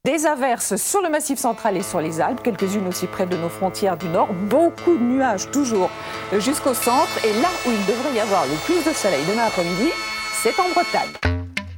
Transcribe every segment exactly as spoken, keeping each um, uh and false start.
Des averses sur le Massif central et sur les Alpes, quelques-unes aussi près de nos frontières du nord. Beaucoup de nuages toujours jusqu'au centre. Et là où il devrait y avoir le plus de soleil demain après-midi, c'est en Bretagne.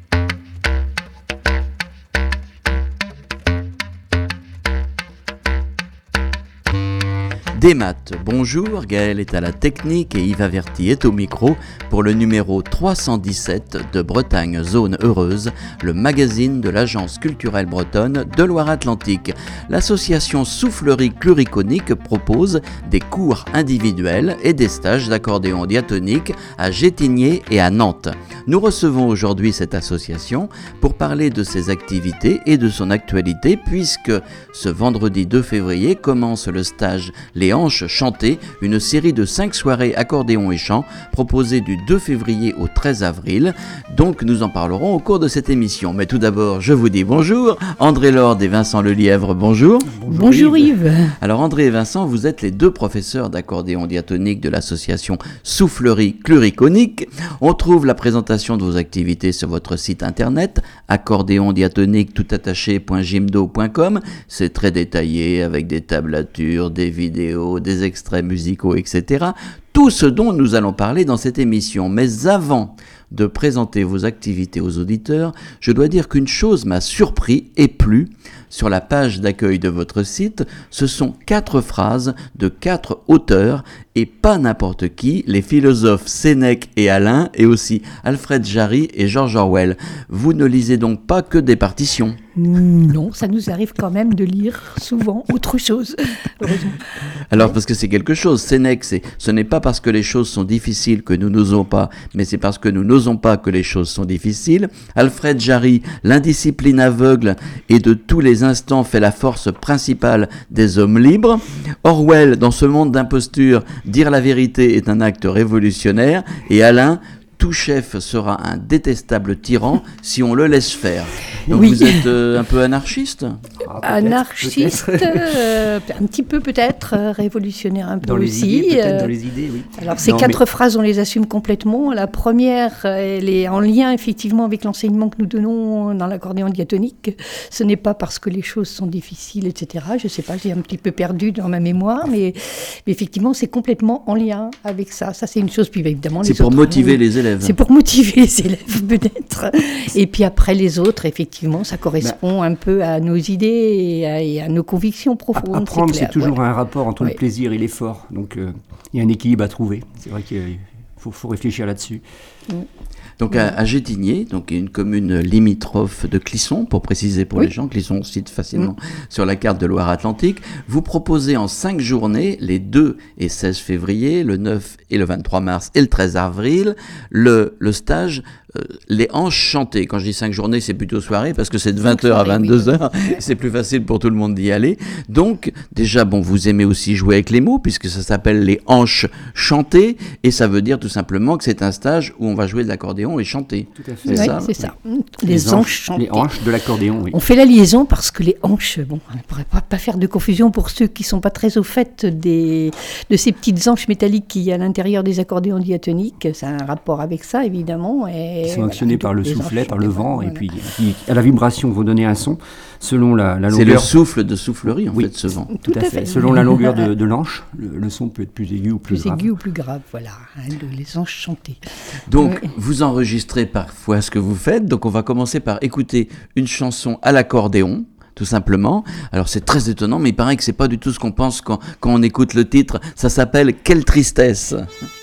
Des maths, bonjour, Gaël est à la technique et Yves Averti est au micro pour le numéro trois cent dix-sept de Bretagne Zone Heureuse, le magazine de l'Agence culturelle bretonne de Loire-Atlantique. L'association Soufflerie Cluriconique propose des cours individuels et des stages d'accordéon diatonique à Gétigné et à Nantes. Nous recevons aujourd'hui cette association pour parler de ses activités et de son actualité puisque ce vendredi deux février commence le stage Les Hanches Chantées, une série de cinq soirées accordéon et chant proposées du deux février au treize avril. Donc nous en parlerons au cours de cette émission. Mais tout d'abord, je vous dis bonjour. André Lord et Vincent Lelièvre, bonjour. Bonjour, bonjour Yves. Yves. Alors André et Vincent, vous êtes les deux professeurs d'accordéon diatonique de l'association Soufflerie Cluriconique. On trouve la présentation de vos activités sur votre site internet accordéon diatonique tout attaché point jimdo point com. C'est très détaillé avec des tablatures, des vidéos, des extraits musicaux, et cetera. Tout ce dont nous allons parler dans cette émission. Mais avant de présenter vos activités aux auditeurs, je dois dire qu'une chose m'a surpris et plu. Sur la page d'accueil de votre site, ce sont quatre phrases de quatre auteurs et pas n'importe qui, les philosophes Sénèque et Alain et aussi Alfred Jarry et George Orwell. Vous ne lisez donc pas que des partitions? Non, ça nous arrive quand même de lire souvent autre chose, heureusement. Alors parce que c'est quelque chose, Sénèque, c'est, ce n'est pas parce que les choses sont difficiles que nous n'osons pas, mais c'est parce que nous n'osons pas que les choses sont difficiles. Alfred Jarry, l'indiscipline aveugle et de tous les instants fait la force principale des hommes libres. Orwell, dans ce monde d'imposture, dire la vérité est un acte révolutionnaire. Et Alain, tout chef sera un détestable tyran si on le laisse faire. Donc oui. Vous êtes euh, un peu anarchiste ? ah, peut-être, Anarchiste, peut-être. euh, un petit peu peut-être, euh, révolutionnaire un peu dans les aussi. Idées, peut-être euh, dans les idées, oui. Alors ces non, quatre mais... phrases, on les assume complètement. La première, elle est en lien effectivement avec l'enseignement que nous donnons dans l'accordéon diatonique. Ce n'est pas parce que les choses sont difficiles, et cetera. Je ne sais pas, j'ai un petit peu perdu dans ma mémoire, mais, mais effectivement, c'est complètement en lien avec ça. Ça, c'est une chose. Puis évidemment, c'est les pour autres, motiver on... les élèves. C'est pour motiver les élèves, peut-être. Et puis après, les autres, effectivement, ça correspond bah, un peu à nos idées et à, et à nos convictions profondes. Apprendre, c'est, c'est toujours ouais. un rapport entre ouais. le plaisir et l'effort. Donc, il euh, y a un équilibre à trouver. C'est vrai qu'il faut, faut réfléchir là-dessus. Mm. Donc à, à Gétigné, donc une commune limitrophe de Clisson, pour préciser pour oui. les gens, Clisson on cite facilement mmh. sur la carte de Loire-Atlantique, vous proposez en cinq journées, les deux et seize février, le neuf et le vingt-trois mars et le treize avril, le, le stage euh, Les Hanches Chantées. Quand je dis cinq journées, c'est plutôt soirée, parce que c'est de vingt heures à vingt-deux heures, oui. c'est plus facile pour tout le monde d'y aller. Donc déjà, bon, vous aimez aussi jouer avec les mots, puisque ça s'appelle Les Hanches Chantées, et ça veut dire tout simplement que c'est un stage où on va jouer de l'accordéon et chanter. Tout à fait. C'est oui, ça. C'est ça. Oui. Les, les hanches chantées. Les hanches de l'accordéon, oui. On fait la liaison parce que les hanches, bon, on ne pourrait pas, pas faire de confusion pour ceux qui ne sont pas très au fait des, de ces petites hanches métalliques qu'il y a à l'intérieur des accordéons diatoniques. Ça a un rapport avec ça, évidemment. Et Ils sont actionnés voilà, par le soufflet, par le vent, voilà. et puis qui, à la vibration, vont donner un son selon la, la longueur. C'est le souffle de soufflerie, en oui, fait, ce vent. Tout, tout à fait. fait. Selon la longueur de, de l'anche, le, le son peut être plus aigu ou plus, plus grave. Plus aigu ou plus grave, voilà. Hein, les hanches chantées. Donc, oui. vous enregistrez parfois ce que vous faites. Donc, on va commencer par écouter une chanson à l'accordéon, tout simplement. Alors, c'est très étonnant, mais il paraît que c'est pas du tout ce qu'on pense quand, quand on écoute le titre. Ça s'appelle « Quelle tristesse ».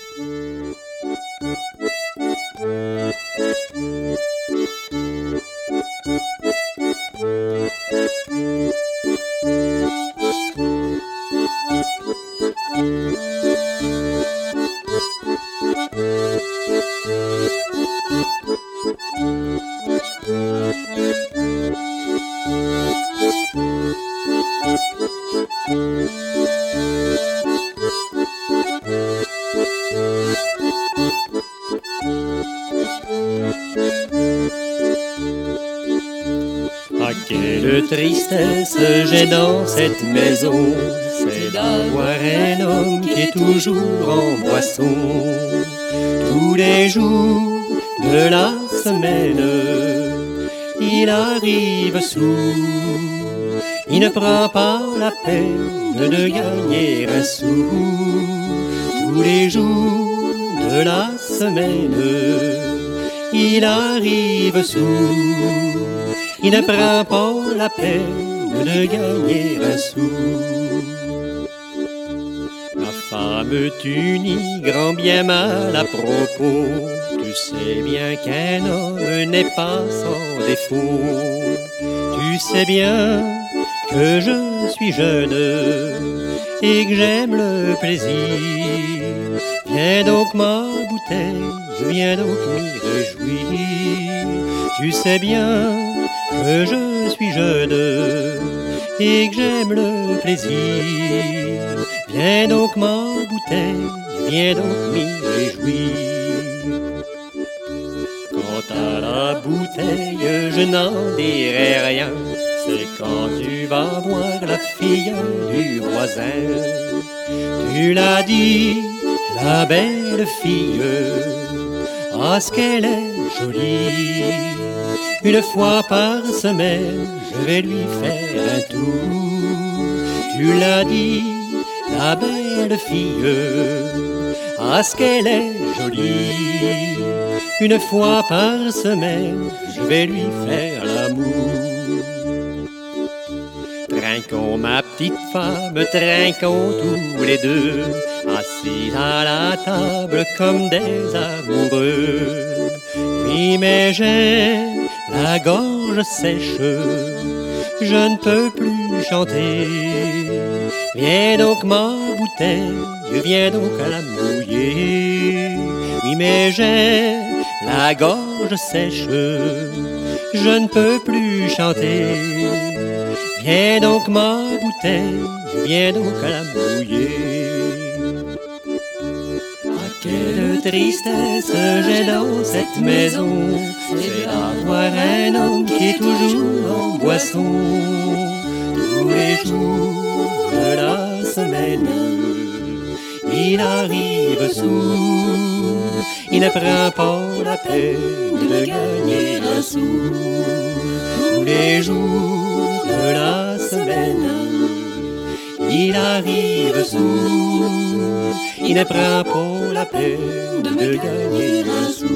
Ah, quelle tristesse j'ai dans cette maison, c'est d'avoir un homme qui est toujours en boisson. Tous les jours de la semaine, il arrive sourd. Il ne prend pas la peine de gagner un sou. Tous les jours de la semaine, il arrive sourd. Il ne prend pas la peine de gagner un sou. Ma femme t'unit grand bien mal à propos. Tu sais bien qu'un homme n'est pas sans défaut. Tu sais bien que je suis jeune et que j'aime le plaisir. Viens donc ma bouteille, viens donc m'y réjouir. Tu sais bien que je suis jeune et que j'aime le plaisir. Viens donc ma bouteille, viens donc m'y réjouir. Quant à la bouteille, je n'en dirai rien. C'est quand tu vas voir la fille du voisin. Tu l'as dit, la belle fille, ah ce qu'elle est jolie. Une fois par semaine, je vais lui faire un tour. Tu l'as dit, la belle fille, ah ce qu'elle est jolie. Une fois par semaine, je vais lui faire l'amour. Trinquons ma petite femme, trinquons tous les deux, assis à la table comme des amoureux. Oui mais j'ai la gorge sèche, je ne peux plus chanter. Viens donc ma bouteille, viens donc à la mouiller. Oui mais j'ai la gorge sèche, je ne peux plus chanter. Viens donc ma bouteille, viens donc à la mouiller. Ah quelle tristesse j'ai dans cette maison, c'est d'avoir un homme qui est toujours en boisson. Tous les jours de la semaine, il arrive sourd. Il ne prend pas la peine de gagner un sou. Tous les jours de la semaine, il arrive sourd. Il ne prend pas la peine de gagner un sou.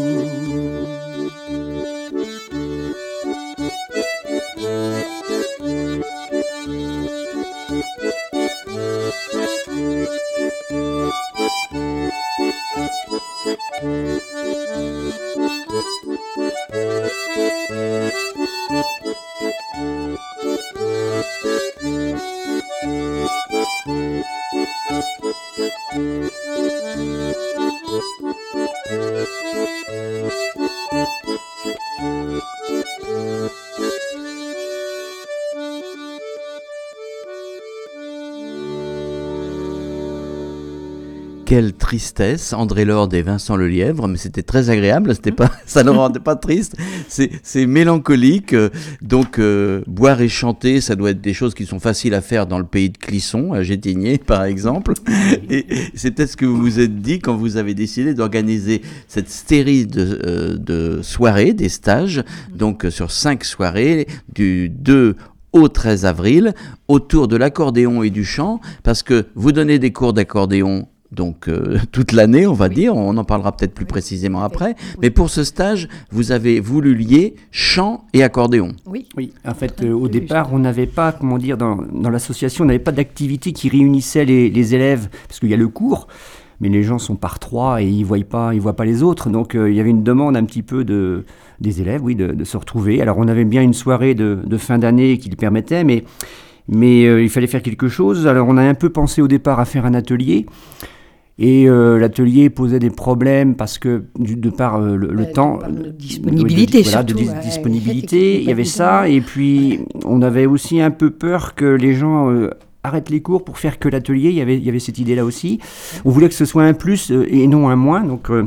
Quelle tristesse, André Lorde et Vincent Lelièvre, mais c'était très agréable, c'était pas, ça ne rendait pas triste, c'est, c'est mélancolique, euh, donc euh, boire et chanter, ça doit être des choses qui sont faciles à faire dans le pays de Clisson, à Gétigné par exemple, et c'est peut-être ce que vous vous êtes dit quand vous avez décidé d'organiser cette série de, euh, de soirées, des stages, donc euh, sur cinq soirées, du deux au treize avril, autour de l'accordéon et du chant, parce que vous donnez des cours d'accordéon donc euh, toute l'année, on va oui. dire, on en parlera peut-être plus oui. précisément après, oui. mais pour ce stage, vous avez voulu lier chant et accordéon. Oui, oui. En fait, euh, au départ, on n'avait pas, comment dire, dans, dans l'association, on n'avait pas d'activité qui réunissait les, les élèves, parce qu'il y a le cours, mais les gens sont par trois et ils voient pas, ils voient pas les autres, donc euh, il y avait une demande un petit peu de, des élèves, oui, de, de se retrouver. Alors on avait bien une soirée de, de fin d'année qui le permettait, mais, mais euh, il fallait faire quelque chose. Alors on a un peu pensé au départ à faire un atelier. Et euh, l'atelier posait des problèmes parce que, du, de par euh, le, le ouais, temps... De disponibilité, de, voilà, surtout. De dis- disponibilité, il y avait ça. Et puis, on avait aussi un peu peur que les gens euh, arrêtent les cours pour faire que l'atelier. Il y avait, il y avait cette idée-là aussi. On voulait que ce soit un plus euh, et non un moins. Donc, euh,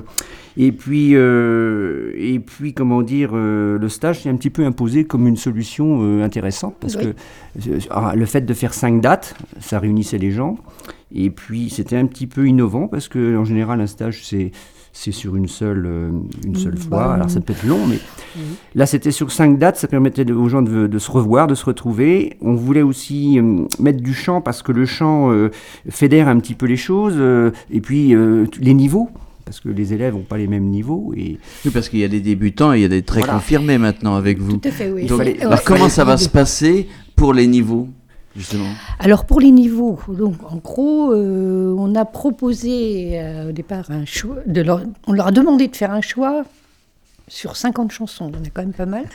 Et puis, euh, et puis, comment dire, euh, le stage s'est un petit peu imposé comme une solution euh, intéressante parce oui. que euh, le fait de faire cinq dates, ça réunissait les gens. Et puis, c'était un petit peu innovant parce que en général, un stage, c'est c'est sur une seule, euh, une seule mmh, fois. Bah, alors, ça peut être long, mais mmh. là, c'était sur cinq dates. Ça permettait de, aux gens de, de se revoir, de se retrouver. On voulait aussi euh, mettre du chant parce que le chant euh, fédère un petit peu les choses. Euh, et puis, euh, les niveaux. Parce que les élèves n'ont pas les mêmes niveaux. Et... Oui, parce qu'il y a des débutants et il y a des très voilà. confirmés maintenant avec vous. Tout à fait, oui. Donc, fallait, alors, ouais, comment ça va se passer pour les niveaux, justement ? Alors, pour les niveaux, donc, en gros, euh, on a proposé euh, au départ un choix. De leur, on leur a demandé de faire un choix sur cinquante chansons. Il y en a quand même pas mal.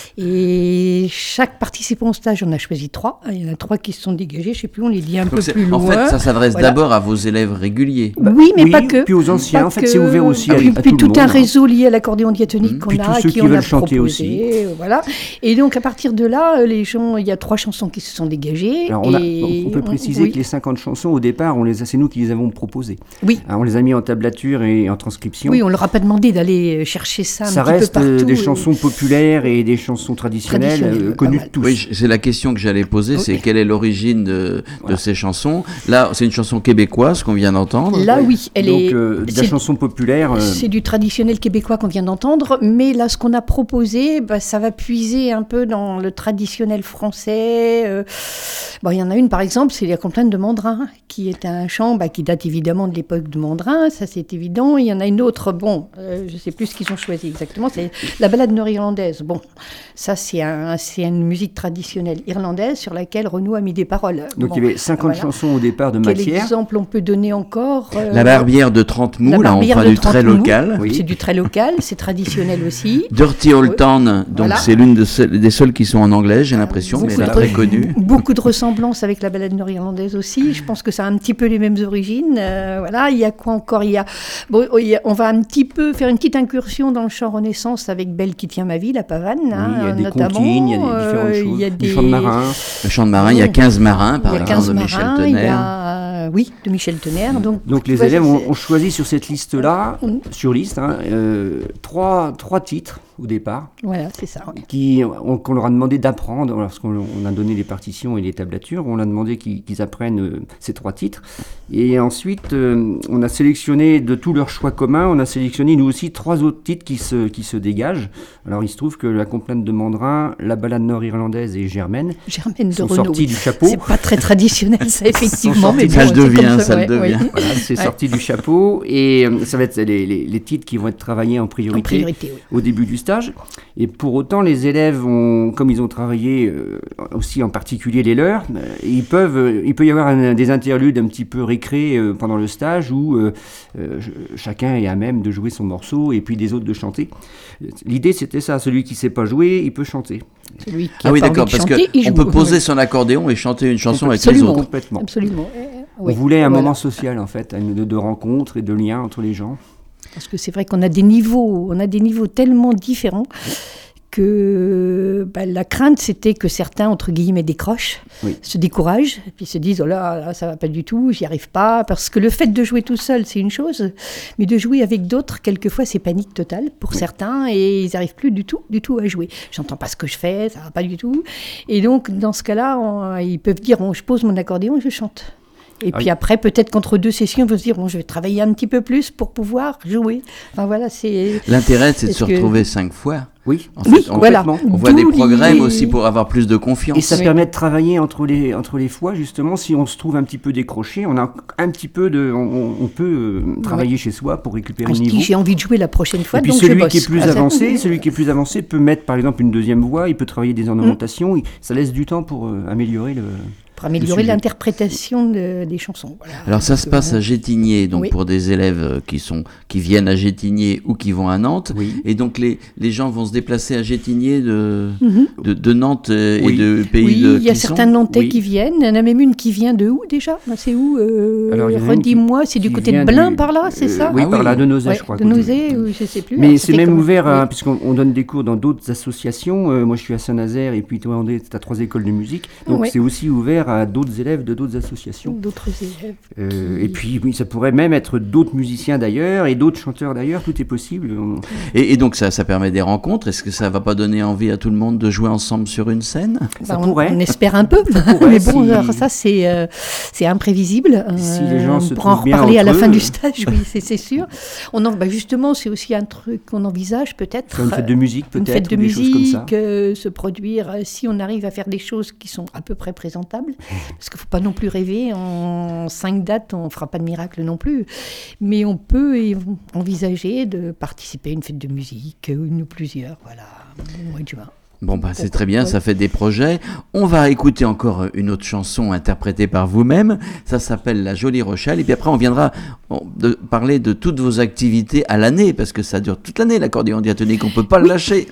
Et chaque participant au stage, on a choisi trois. Il y en a trois qui se sont dégagés. Je ne sais plus, on les dit un Donc peu plus loin. En fait, ça s'adresse voilà. d'abord à vos élèves réguliers. Bah, oui, mais oui, pas que. Puis aux anciens. En fait, que... c'est ouvert aussi ah, à, puis, à puis tout, tout le monde. un réseau lié à l'accordéon diatonique mmh. qu'on puis a, tous ceux qui, qui on veulent a chanter proposé, aussi. Voilà. Et donc, à partir de là, les gens, il y a trois chansons qui se sont dégagées. Alors, on, et a, on peut préciser on, oui. que les cinquante chansons, au départ, on les a, c'est nous qui les avons proposées. Oui. Alors, on les a mis en tablature et en transcription. Oui, on leur a pas demandé d'aller chercher ça un ça petit peu partout. Ça reste des chansons populaires et des chansons traditionnelles, traditionnelles euh, connues de tous. Oui, c'est la question que j'allais poser, okay. c'est quelle est l'origine de, voilà. de ces chansons. Là, c'est une chanson québécoise qu'on vient d'entendre. Là, oui, elle Donc, est... Euh, de la chanson populaire. Euh... C'est du traditionnel québécois qu'on vient d'entendre, mais là, ce qu'on a proposé, bah, ça va puiser un peu dans le traditionnel français. Euh... Bon, il y en a une, par exemple, c'est La complainte de Mandrin, qui est un chant bah, qui date évidemment de l'époque de Mandrin, ça c'est évident. Il y en a une autre, bon, euh, je ne sais plus ce qu'ils ont choisi exactement, c'est La balade nord-irlandaise. Bon, ça c'est, un, c'est une musique traditionnelle irlandaise sur laquelle Renaud a mis des paroles. Donc bon, il y avait cinquante voilà. chansons au départ de Quel matière. Quel exemple on peut donner encore euh, La barbière de trente mous, là on prend du très local. Oui. C'est du très local, c'est traditionnel aussi. Dirty Old Town, donc voilà. c'est l'une de ce, des seules qui sont en anglais, j'ai l'impression, beaucoup mais elle est très connue. Beaucoup de ressemblances avec la balade nord-irlandaise aussi. Je pense que ça a un petit peu les mêmes origines. Euh, voilà, il y a quoi encore ? Il y a, bon, il y a, on va un petit peu faire une petite incursion dans le chant Renaissance avec Belle qui tient ma vie, la pavane. Oui, hein, il y a des notamment. comptines, il y a des différentes euh, choses. Il y a des... Le chant de marin. Le chant de marin, il y a quinze marins, par exemple, de Michel marins, Tenner. Il y a, oui, de Michel Tenner. Donc, donc les vois, élèves ont, c'est... ont choisi sur cette liste-là, mmh. sur liste, hein, euh, trois, trois titres au départ. Voilà, c'est ça. Qui, on, qu'on leur a demandé d'apprendre, lorsqu'on on a donné les partitions et les tablatures, on a demandé qu'ils, qu'ils apprennent euh, ces trois titres. Et ensuite, euh, on a sélectionné de tous leurs choix communs, on a sélectionné nous aussi trois autres titres qui se, qui se dégagent. Alors il se trouve que La complainte de Mandrin, La balade nord-irlandaise et Germaine, Germaine de sont Renaud. sortis du chapeau. C'est pas très traditionnel ça effectivement. mais ça bon, le devient, ça, ça ouais, le devient. Ouais. Voilà, c'est ouais. sorti du chapeau et euh, ça va être les, les, les titres qui vont être travaillés en priorité, en priorité oui. au début du stage. Et pour autant, les élèves, ont, comme ils ont travaillé euh, aussi en particulier les leurs, euh, ils peuvent, euh, il peut y avoir un, des interludes un petit peu récrés euh, pendant le stage où euh, euh, chacun est à même de jouer son morceau et puis des autres de chanter. L'idée, c'était ça, celui qui ne sait pas jouer, il peut chanter. Celui qui ah a oui, pas d'accord, envie de parce chanter, qu'on peut poser son accordéon et chanter une chanson avec absolument, les autres. Complètement. Absolument. Euh, On oui, voulait un voilà. moment social, en fait, de, de rencontre et de lien entre les gens. Parce que c'est vrai qu'on a des niveaux, on a des niveaux tellement différents que bah, la crainte, c'était que certains, entre guillemets, décrochent, oui. se découragent, et puis se disent « Oh là, là, ça va pas du tout, j'y arrive pas ». Parce que le fait de jouer tout seul, c'est une chose, mais de jouer avec d'autres, quelquefois, c'est panique totale pour oui. certains, et ils n'arrivent plus du tout, du tout à jouer. « J'entends pas ce que je fais, ça va pas du tout ». Et donc, dans ce cas-là, on, ils peuvent dire bon, « Je pose mon accordéon et je chante ». Et ah puis oui. après, peut-être qu'entre deux sessions, on va se dire, bon, je vais travailler un petit peu plus pour pouvoir jouer. Enfin voilà, c'est... L'intérêt, c'est de Est-ce se que... retrouver cinq fois. Oui, en fait, oui on, voilà. On voit D'où des progrès, mais aussi pour avoir plus de confiance. Et ça oui. permet de travailler entre les, entre les fois, justement, si on se trouve un petit peu décroché, on a un petit peu de... On, on peut euh, travailler ouais. chez soi pour récupérer on le niveau. Dit, j'ai envie de jouer la prochaine fois, et puis donc celui je bosse. qui est plus ah, avancé, celui qui est plus avancé peut mettre, par exemple, une deuxième voix, il peut travailler des ornementations, mmh. ça laisse du temps pour euh, améliorer le... Pour améliorer l'interprétation de, des chansons. Voilà. Alors ça se passe à Gétigné, donc oui. pour des élèves qui, sont, qui viennent à Gétigné ou qui vont à Nantes. Oui. Et donc les, les gens vont se déplacer à Gétigné de, mm-hmm. de, de Nantes et oui. de pays oui, de il y a certains Nantais oui. qui viennent. Il y en a même une qui vient de où déjà ? C'est où euh, Alors, redis-moi, c'est du côté de Blain du, par là, c'est euh, ça Oui, ah, par oui. là, de Nozay, ouais, je crois. De Nozay, ou je ne sais plus. Mais alors, c'est même comme... ouvert, à, oui. puisqu'on on donne des cours dans d'autres associations. Euh, moi, je suis à Saint-Nazaire et puis toi, André, tu as trois écoles de musique. Donc, oui. c'est aussi ouvert à d'autres élèves de d'autres associations. D'autres élèves. Euh, et puis, oui, ça pourrait même être d'autres musiciens d'ailleurs et d'autres chanteurs d'ailleurs, tout est possible. On... Et, et donc ça, ça permet des rencontres. Est-ce que ça va pas donner envie à tout le monde de jouer ensemble sur une scène? Ça bah, pourrait. On, on espère un peu, pourrait, mais bon, si... alors ça c'est euh, c'est imprévisible. Si les gens euh, se on pourra en trouvent bien reparler à la entre fin eux. du stage, oui, c'est, c'est sûr. On en, bah, justement, c'est aussi un truc qu'on envisage peut-être. Faire une fête de musique peut-être, une fête de ou des choses comme ça. musique, euh, se produire, euh, si on arrive à faire des choses qui sont à peu près présentables, parce qu'il ne faut pas non plus rêver, en cinq dates, on ne fera pas de miracle non plus, mais on peut y- envisager de participer à une fête de musique, une ou plusieurs, voilà, au mois de juin. Bon, bah, c'est très bien, ça fait des projets. On va écouter encore une autre chanson interprétée par vous-même. Ça s'appelle La Jolie Rochelle. Et puis après, on viendra on, de, parler de toutes vos activités à l'année, parce que ça dure toute l'année, l'accordéon diatonique. On ne peut pas le lâcher.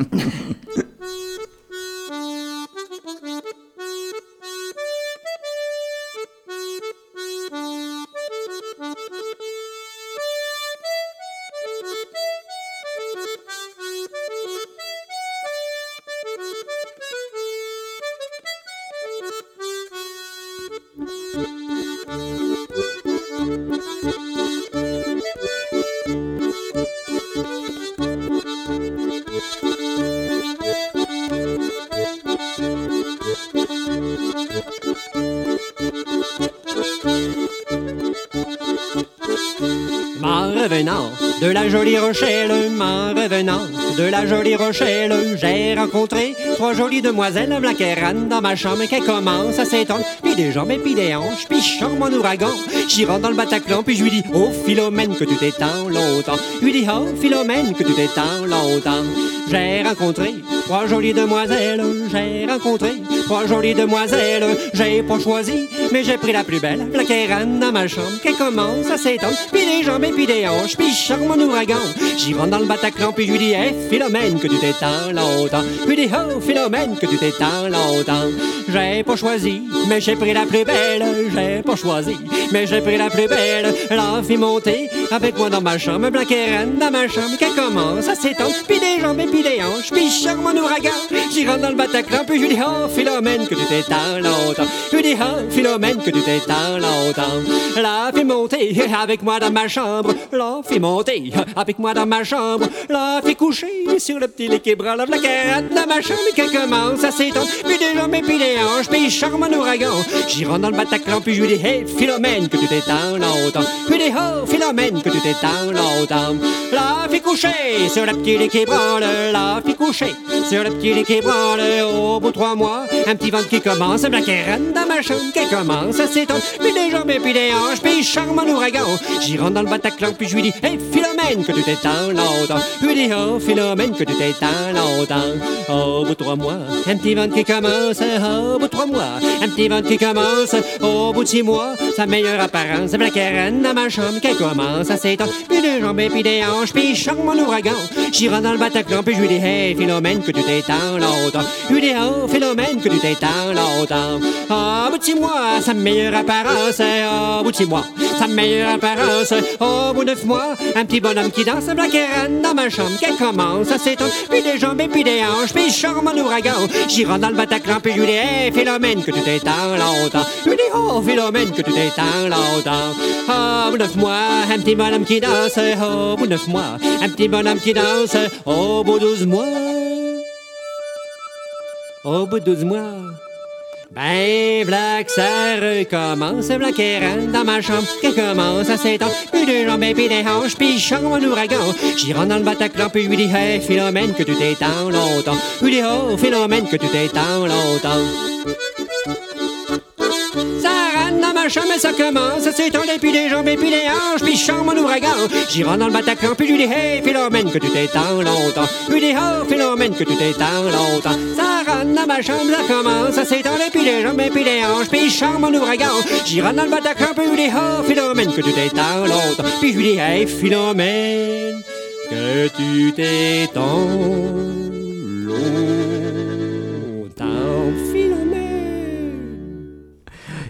M'en revenant de la jolie Rochelle, m'en revenant de la jolie Rochelle, j'ai rencontré trois jolies demoiselles blaquerannes dans ma chambre qui commencent à s'étendre, puis des jambes et puis des hanches, puis je chante mon ouragan. J'y rentre dans le Bataclan, puis je lui dis « Oh Philomène, que tu t'étends longtemps ». Je lui dis « Oh Philomène, que tu t'étends longtemps ». J'ai rencontré trois jolies demoiselles, j'ai rencontré trois jolies demoiselles, j'ai pas choisi, mais j'ai pris la plus belle, blaquerane dans ma chambre, qui commence à s'étendre, puis des jambes et puis des hanches, puis je charme mon ouragan. J'y rentre dans le Bataclan, puis je lui dis, hey Philomène, que tu t'étends longtemps. Je lui dis, oh Philomène, que tu t'étends longtemps. J'ai pas choisi, mais j'ai pris la plus belle, j'ai pas choisi, mais j'ai pris la plus belle. La fille montée avec moi dans ma chambre, blaquerane dans ma chambre, qui commence à s'étendre, puis des jambes et puis des hanches, puis je charme mon ouragan. J'y rentre dans le Bataclan, puis je lui dis, oh Philomène, que tu t'étends longtemps. Je lui dis, oh Philomène, que tu t'étends longtemps. La fille montée avec moi dans ma chambre, la fille montée avec moi dans ma chambre, la fille couchée sur le petit lit qui branle, la blaquerane dans ma chambre, qui commence à s'étendre, puis des jambes et puis des hanches, puis je charme mon ouragan. J'y rentre dans le Bataclan, puis je lui dis, hey Philomène, que tu t'étends longtemps. Je lui dis, oh Philomène, que tu t'étends longtemps. La fille couchée sur le petit lit qui branle, la fille couchée sur le petit lit qui branle, au bout de trois mois, un petit ventre qui commence, blaquerane dans ma chambre, qui commence à s'étendre, puis des jambes et puis des hanches, puis je charme mon ouragan. J'y rentre dans le Bataclan, puis je lui dis, hey Philomène, que tu t'étends longtemps. Je lui dis, oh Philomène, que tu t'étends longtemps. Au bout de trois mois, un petit ventre qui commence, au bout de trois mois, un petit ventre qui commence, au bout de six mois, sa meilleure apparence, blaquerane dans ma chambre, qui commence à s'étendre, puis des jambes et puis des hanches, puis je charme mon ouragan. J'y rentre dans le Bataclan, puis je lui dis, hey Philomène, que tu t'étends longtemps. Je lui dis, oh Philomène, que tu t'étends longtemps. Au bout de six mois, sa meilleure apparence, au bout de six mois, sa meilleure apparence, au bout de neuf mois, un petit bonhomme qui danse, blaquerane dans ma chambre, qui commence à s'étendre, puis des jambes et puis des hanches, puis je charme mon ouragan. J'y rentre dans le Bataclan, puis je lui dis, hey Philomène, que tu t'étends longtemps. Je lui dis, oh Philomène, que tu t'étends longtemps. Au bout de neuf mois, un petit bonhomme qui danse, au bout de neuf mois, un petit bonhomme qui danse, au bout de douze mois. Au bout de douze mois, ben, v'là que ça recommence, blaquerane dans ma chambre, qui commence à s'étendre, puis des jambes et puis des hanches, puis je chante mon ouragan. J'y rentre dans le Bataclan, puis je lui dis, hey Philomène, que tu t'étends longtemps. Je lui dis, oh Philomène, que tu t'étends longtemps. Ça rentre dans ma chambre et ça commence à s'étendre, puis des jambes et puis des hanches, puis je chante mon ouragan. J'y rentre dans le Bataclan, puis je lui dis, hey Philomène, que tu t'étends longtemps. Je lui dis, oh Philomène, que tu t'étends longtemps. Ça rentre dans ma chambre, ça commence à s'étendre, puis des jambes et puis des hanches, puis je chante mon ouragan. J'y rentre dans le Bataclan, puis je lui dis, oh Philomène, que tu t'étends longtemps. Puis je lui dis, hey Philomène, que tu t'étends longtemps. Philomène.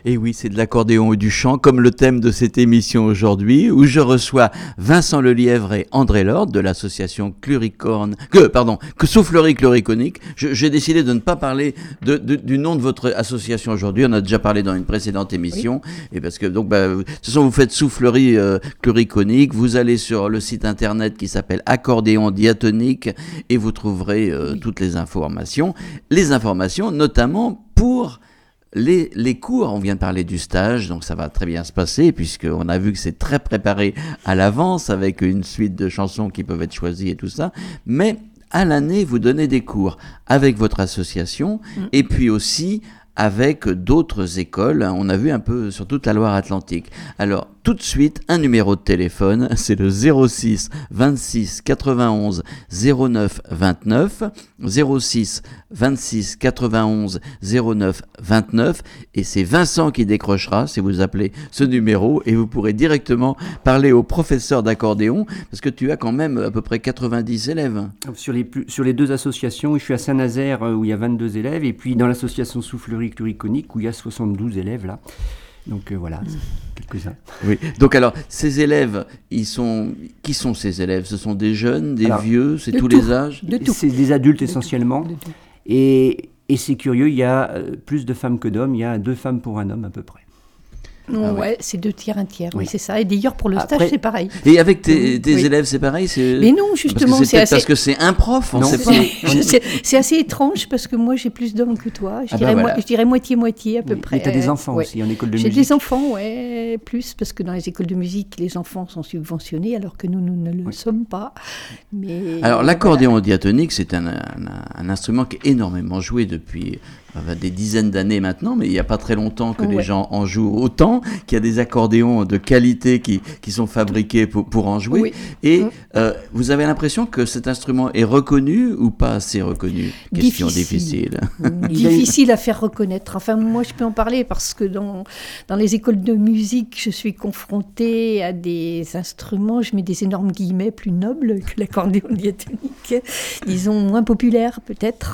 Et oui, c'est de l'accordéon et du chant, comme le thème de cette émission aujourd'hui, où je reçois Vincent Lelièvre et André Lorde de l'association Cluricorne, que, pardon, que Soufflerie Cluriconique. Je, j'ai décidé de ne pas parler de, de, du nom de votre association aujourd'hui. On a déjà parlé dans une précédente émission. Oui. Et parce que, donc, bah, de toute façon, vous faites Soufflerie euh, Cluriconique. Vous allez sur le site internet qui s'appelle Accordéon Diatonique et vous trouverez euh, oui. toutes les informations. Les informations, notamment pour Les, les cours, on vient de parler du stage, donc ça va très bien se passer, puisqu'on a vu que c'est très préparé à l'avance, avec une suite de chansons qui peuvent être choisies et tout ça, mais à l'année, vous donnez des cours avec votre association, mmh. et puis aussi avec d'autres écoles, on a vu un peu sur toute la Loire-Atlantique. Alors, tout de suite, un numéro de téléphone, c'est le zéro six vingt-six quatre-vingt-onze zéro neuf vingt-neuf, zéro six vingt-six quatre-vingt-onze zéro neuf vingt-neuf, et c'est Vincent qui décrochera si vous appelez ce numéro, et vous pourrez directement parler au professeur d'accordéon, parce que tu as quand même à peu près quatre-vingt-dix élèves. Sur les, sur les deux associations, je suis à Saint-Nazaire où il y a vingt-deux élèves, et puis dans l'association Soufflerie Cluriconique où il y a soixante-douze élèves là. Donc euh, voilà, quelques-uns. Oui. Donc alors, ces élèves, ils sont qui sont ces élèves ? Ce sont des jeunes, des alors, vieux, c'est tous tout. les âges ? De tout. C'est des adultes de essentiellement. De et, et c'est curieux, il y a plus de femmes que d'hommes. Il y a deux femmes pour un homme à peu près. Ah ouais, ouais, c'est deux tiers, un tiers, oui, oui c'est ça. Et d'ailleurs, pour le Après, stage, c'est pareil. Et avec tes, tes oui. élèves, c'est pareil c'est... Mais non, justement, parce que c'est, c'est peut-être assez... parce que c'est un prof, on non, sait c'est, pas. c'est, c'est assez étrange, parce que moi, j'ai plus d'hommes que toi. Je, ah dirais, bah voilà. moi, je dirais moitié-moitié, à peu oui. près. Et tu as des enfants ouais. aussi, en école de j'ai musique ? J'ai des enfants, ouais, plus, parce que dans les écoles de musique, les enfants sont subventionnés, alors que nous, nous ne le oui. sommes pas. Mais, alors, l'accordéon voilà. diatonique, c'est un, un, un instrument qui est énormément joué depuis... des dizaines d'années maintenant, mais il n'y a pas très longtemps que ouais. les gens en jouent autant, qu'il y a des accordéons de qualité qui, qui sont fabriqués pour, pour en jouer. Oui. Et mmh. euh, vous avez l'impression que cet instrument est reconnu ou pas assez reconnu ? Question difficile. Difficile, difficile à faire reconnaître. Enfin, moi, je peux en parler parce que dans, dans les écoles de musique, je suis confrontée à des instruments, je mets des énormes guillemets, plus nobles que l'accordéon diatonique, disons moins populaires peut-être.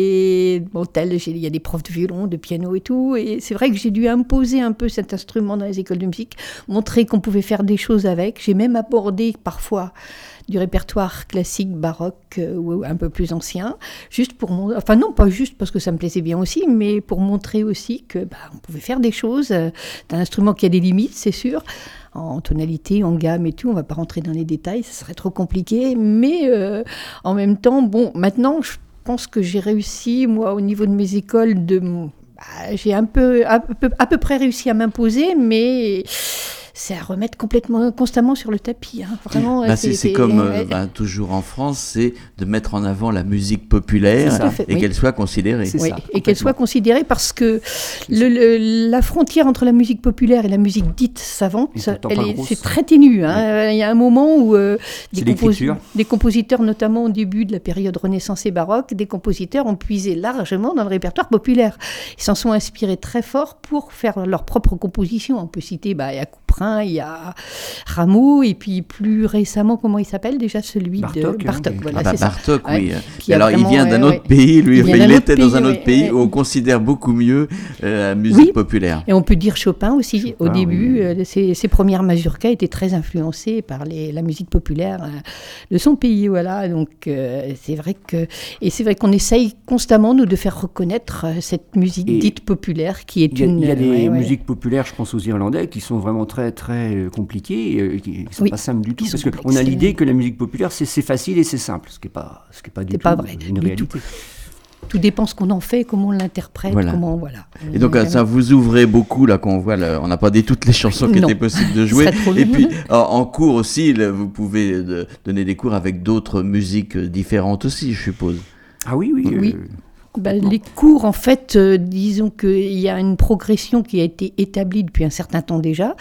Et bon, tel, j'ai il y a des profs de violon, de piano et tout, et c'est vrai que j'ai dû imposer un peu cet instrument dans les écoles de musique, montrer qu'on pouvait faire des choses avec. J'ai même abordé parfois du répertoire classique, baroque euh, ou un peu plus ancien, juste pour mon... enfin non, pas juste parce que ça me plaisait bien aussi, mais pour montrer aussi que bah, on pouvait faire des choses. Euh, c'est un instrument qui a des limites, c'est sûr, en tonalité, en gamme et tout. On ne va pas rentrer dans les détails, ça serait trop compliqué, mais euh, en même temps, bon, maintenant, je Je pense que j'ai réussi, moi, au niveau de mes écoles, de, bah, j'ai un peu, à peu, à peu près réussi à m'imposer, mais c'est à remettre complètement, constamment sur le tapis. Hein. Vraiment, bah, c'est, c'est, c'est comme euh, bah, toujours en France, c'est de mettre en avant la musique populaire et oui. qu'elle soit considérée. C'est oui, ça, et qu'elle soit considérée parce que le, le, la frontière entre la musique populaire et la musique dite savante, elle est, c'est très ténu. Hein. Oui. Il y a un moment où euh, des, compos- des compositeurs, notamment au début de la période Renaissance et baroque, des compositeurs ont puisé largement dans le répertoire populaire. Ils s'en sont inspirés très fort pour faire leurs propres compositions. On peut citer bah, il y a Couperin, il y a Rameau, et puis plus récemment, comment il s'appelle déjà, celui Bartok, de Bartok. Hein, voilà, ah bah, c'est Bartok, ça. oui. Ouais, alors, vraiment, il vient d'un ouais, autre ouais. pays, lui, il, il était dans un autre pays, pays où ouais, on considère beaucoup mieux euh, la musique oui. populaire. Et on peut dire Chopin aussi. Chopin, au début, oui. euh, ses, ses premières mazurkas étaient très influencées par les, la musique populaire euh, de son pays, voilà. Donc, euh, c'est vrai que... Et c'est vrai qu'on essaye constamment, nous, de faire reconnaître euh, cette musique et dite populaire qui est y a, une... Il y a des ouais, musiques ouais. populaires, je pense aux Irlandais, qui sont vraiment très, très euh, compliquées, euh, qui ne sont oui. pas simples du tout, Ils parce qu'on a l'idée que la musique populaire, c'est, c'est facile et c'est simple, ce qui n'est pas, ce qui est pas du c'est tout pas vrai, une du réalité. Tout. Tout dépend ce qu'on en fait, comment on l'interprète, voilà. comment voilà. Et donc ça vous ouvrez beaucoup là quand on voit, là, on n'a pas dit toutes les chansons qui non. étaient possibles de jouer. Et puis en, en cours aussi, là, vous pouvez de, donner des cours avec d'autres musiques différentes aussi, je suppose. Ah oui, oui. Oui. Euh... Bah, les cours, en fait, euh, disons qu'il y a une progression qui a été établie depuis un certain temps déjà.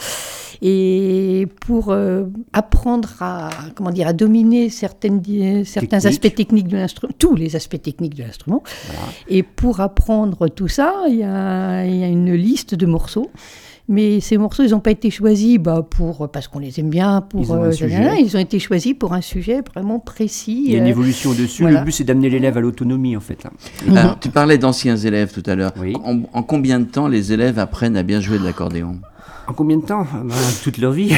Et pour euh, apprendre à, comment dire, à dominer certaines, certains Technique. aspects techniques de l'instrument, tous les aspects techniques de l'instrument, voilà. Et pour apprendre tout ça, il y a, il y a une liste de morceaux. Mais ces morceaux, ils n'ont pas été choisis bah, pour, parce qu'on les aime bien. Pour, Ils ont un euh, sujet. Ils ont été choisis pour un sujet vraiment précis. Il y a une euh, évolution dessus. voilà. Le but, c'est d'amener l'élève à l'autonomie, en fait. Là. Alors, tu parlais d'anciens élèves tout à l'heure. Oui. En, en combien de temps les élèves apprennent à bien jouer de l'accordéon? En combien de temps? Ben, toute leur vie.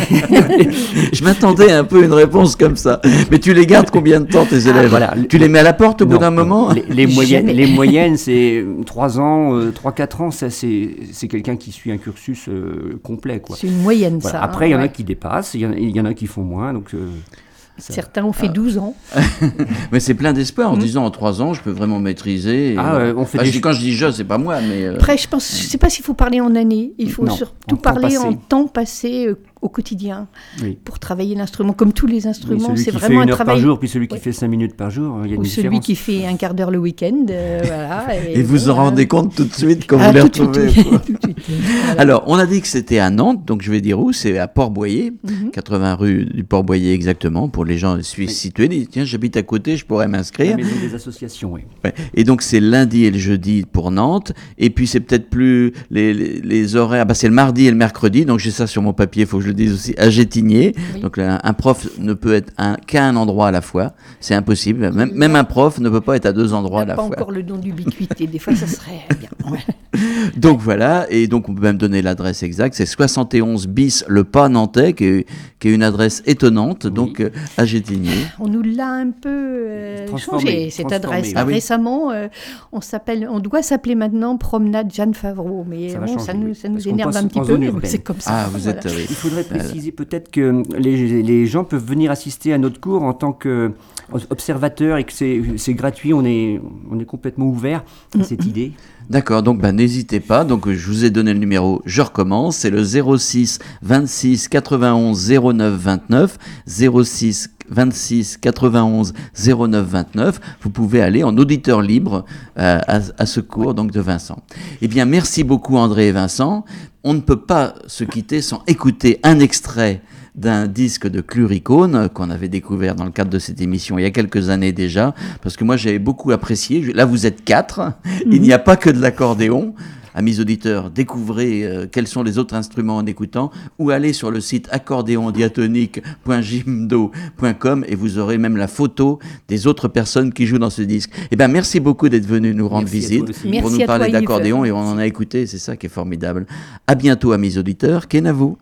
Je m'attendais un peu à une réponse comme ça. Mais tu les gardes combien de temps, tes élèves? voilà. Tu les mets à la porte au bout Non, d'un non. moment? Les, les, moyennes, Jamais. les moyennes, c'est trois ans, euh, trois quatre ans, ça, c'est, c'est quelqu'un qui suit un cursus euh, complet. Quoi. C'est une moyenne, Voilà. ça. Après, il y en a ouais. qui dépassent, il y en a, il y en a qui font moins. Donc, euh, ça- Certains ont fait douze ans. Mais c'est plein d'espoir en Mhm. disant en trois ans, je peux vraiment maîtriser. et Ah, voilà. euh, on fait Enfin, des je dis- ch- quand je dis je, c'est pas moi, mais. euh, Après, je pense, je sais pas s'il faut parler en années. Il faut Non, surtout en temps parler en passé. temps passé euh, au quotidien oui. pour travailler l'instrument. Comme tous les Oui, instruments, celui c'est qui vraiment fait une un heure travail. par jour, puis celui qui Ouais. fait cinq minutes par jour, il y a une Ou celui différence. qui fait un quart d'heure le week-end. euh, voilà, Et vous bon, en rendez hein. compte tout de suite quand Ah, vous les tout de suite, retrouvez. quoi. tout de suite. Voilà. Alors, on a dit que c'était à Nantes, donc je vais dire où, c'est à Port-Boyer, Mhm. quatre-vingts rue du Port-Boyer exactement, pour les gens suis- situés. Ils disent, tiens, j'habite à côté, je pourrais La m'inscrire. maison des associations, oui. Ouais. Et donc c'est lundi et le jeudi pour Nantes, et puis c'est peut-être plus les, les, les horaires, bah c'est le mardi et le mercredi, donc j'ai ça sur mon papier, il faut que je le dise aussi, à Gétigné. Oui. Donc là, un prof ne peut être un, qu'à un endroit à la fois, c'est impossible, même, même un prof ne peut pas être à deux endroits On à n'a la pas fois. encore le don d'ubiquité. Des fois, ça serait bien. Ouais. Donc voilà, et donc on peut même donner l'adresse exacte, c'est soixante et onze bis Le Pas Nantais, qui est, qui est une adresse étonnante, Oui. donc euh, à Gétigné. On nous l'a un peu euh, Transformé, changé, cette transformé, adresse. oui. Ah oui. Récemment, euh, on, s'appelle, on doit s'appeler maintenant Promenade Jeanne Favreau. Mais Ça va bon, changer, ça nous, oui. ça nous Parce qu'on énerve passe un petit en peu, zone mais urbaine. c'est comme ça. Ah, vous voilà. êtes... oui. Il faudrait préciser peut-être que les, les gens peuvent venir assister à notre cours en tant qu'observateurs et que c'est, c'est gratuit, on est, on est complètement ouvert à cette idée. D'accord, donc bah, n'hésitez pas. Donc je vous ai donné le numéro, je recommence. C'est le zéro six vingt-six quatre-vingt-onze zéro neuf vingt-neuf. zéro six vingt-six quatre-vingt-onze zéro neuf vingt-neuf. Vous pouvez aller en auditeur libre euh, à, à ce cours donc de Vincent. Eh bien, merci beaucoup André et Vincent. On ne peut pas se quitter sans écouter un extrait d'un disque de Cluricone qu'on avait découvert dans le cadre de cette émission il y a quelques années déjà, parce que moi j'avais beaucoup apprécié. Là vous êtes quatre, il n'y a pas que de l'accordéon. Amis auditeurs, découvrez euh, quels sont les autres instruments en écoutant, ou allez sur le site accordéon diatonique point jimdo point com et vous aurez même la photo des autres personnes qui jouent dans ce disque. Eh bien merci beaucoup d'être venu nous rendre Merci à visite toi aussi. pour Merci nous à parler toi, Yves. d'accordéon, et on en a écouté, c'est ça qui est formidable. À bientôt amis auditeurs, Kenavo.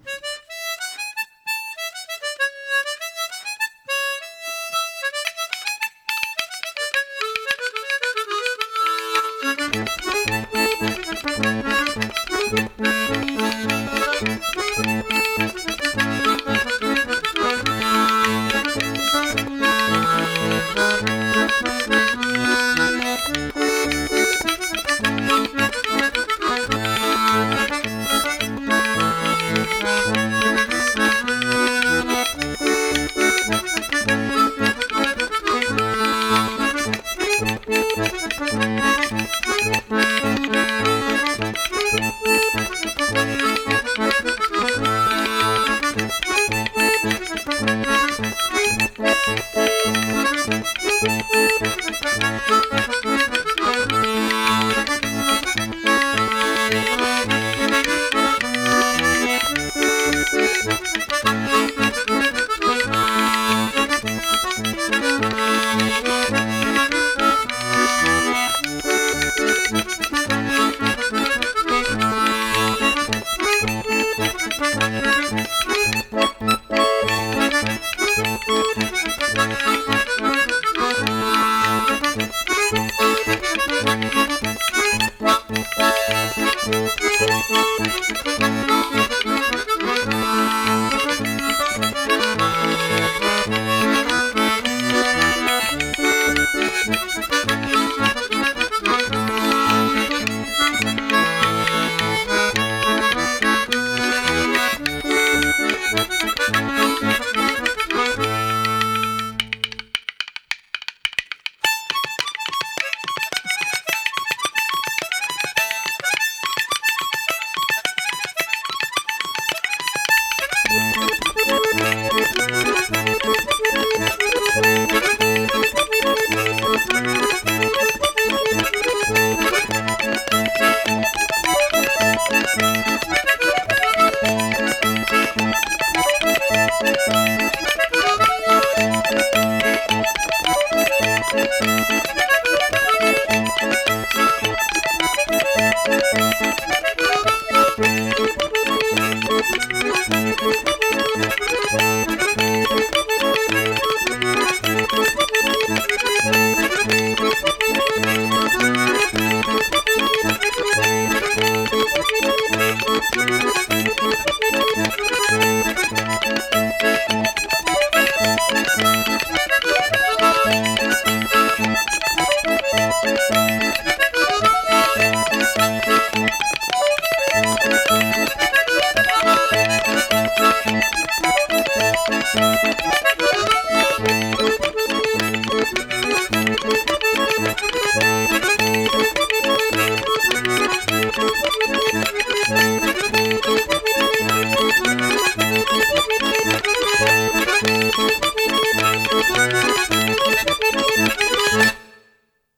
Thank you.